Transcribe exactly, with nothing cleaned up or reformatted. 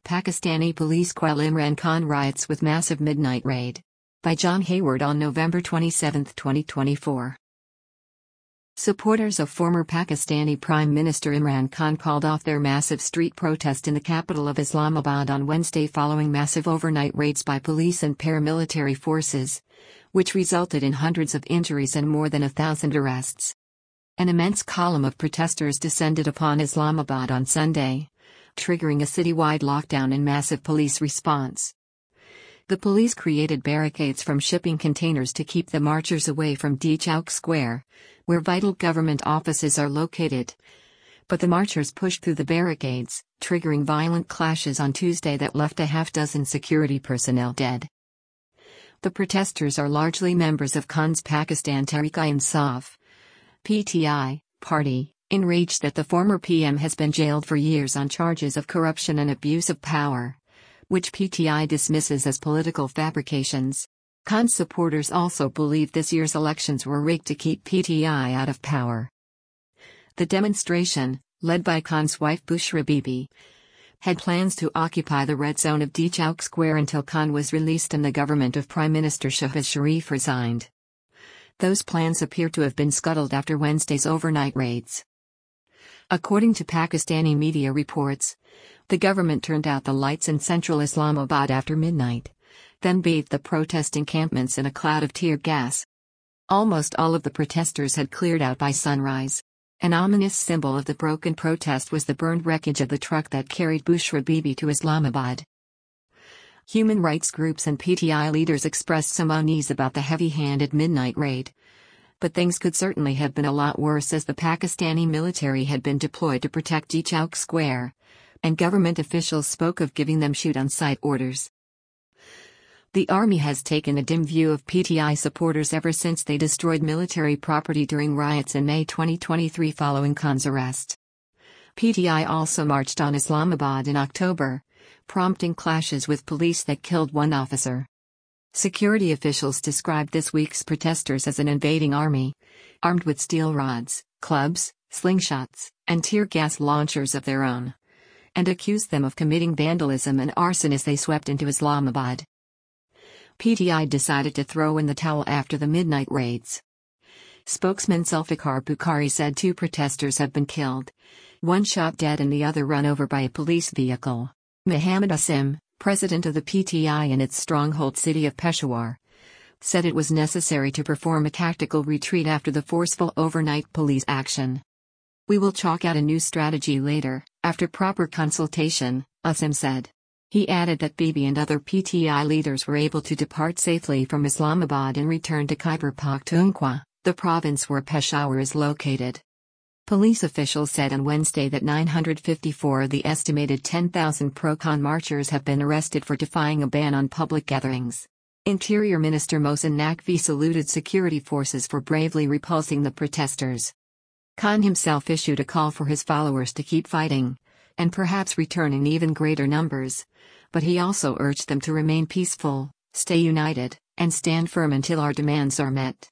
Pakistani police quell Imran Khan riots with massive midnight raid. By John Hayward on November twenty-seventh, twenty twenty-four. Supporters of former Pakistani Prime Minister Imran Khan called off their massive street protest in the capital of Islamabad on Wednesday following massive overnight raids by police and paramilitary forces, which resulted in hundreds of injuries and more than a thousand arrests. An immense column of protesters descended upon Islamabad on Sunday, triggering a citywide lockdown and massive police response. The police created barricades from shipping containers to keep the marchers away from D Chowk Square, where vital government offices are located. But the marchers pushed through the barricades, triggering violent clashes on Tuesday that left a half-dozen security personnel dead. The protesters are largely members of Khan's Pakistan Tehreek-i-Insaf (P T I) party, enraged that the former P M has been jailed for years on charges of corruption and abuse of power, which P T I dismisses as political fabrications. Khan's supporters also believe this year's elections were rigged to keep P T I out of power. The demonstration, led by Khan's wife Bushra Bibi, had plans to occupy the red zone of D Chowk Square until Khan was released and the government of Prime Minister Shehbaz Sharif resigned. Those plans appear to have been scuttled after Wednesday's overnight raids. According to Pakistani media reports, the government turned out the lights in central Islamabad after midnight, then bathed the protest encampments in a cloud of tear gas. Almost all of the protesters had cleared out by sunrise. An ominous symbol of the broken protest was the burned wreckage of the truck that carried Bushra Bibi to Islamabad. Human rights groups and P T I leaders expressed some unease about the heavy-handed midnight raid. But things could certainly have been a lot worse, as the Pakistani military had been deployed to protect D Chowk Square, and government officials spoke of giving them shoot-on-sight orders. The army has taken a dim view of P T I supporters ever since they destroyed military property during riots in May twenty twenty-three following Khan's arrest. P T I also marched on Islamabad in October, prompting clashes with police that killed one officer. Security officials described this week's protesters as an invading army, armed with steel rods, clubs, slingshots, and tear gas launchers of their own, and accused them of committing vandalism and arson as they swept into Islamabad. P T I decided to throw in the towel after the midnight raids. Spokesman Zulfikar Bukhari said two protesters have been killed, one shot dead and the other run over by a police vehicle. Muhammad Asim, president of the P T I in its stronghold city of Peshawar, said it was necessary to perform a tactical retreat after the forceful overnight police action. "We will chalk out a new strategy later, after proper consultation," Asim said. He added that Bibi and other P T I leaders were able to depart safely from Islamabad and return to Khyber Pakhtunkhwa, the province where Peshawar is located. Police officials said on Wednesday that nine hundred fifty-four of the estimated ten thousand pro-Khan marchers have been arrested for defying a ban on public gatherings. Interior Minister Mohsin Naqvi saluted security forces for bravely repulsing the protesters. Khan himself issued a call for his followers to keep fighting, and perhaps return in even greater numbers, but he also urged them to remain peaceful, stay united, and stand firm until our demands are met.